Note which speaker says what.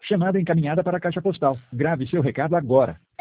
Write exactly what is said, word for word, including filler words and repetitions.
Speaker 1: Chamada encaminhada para a caixa postal. Grave seu recado agora.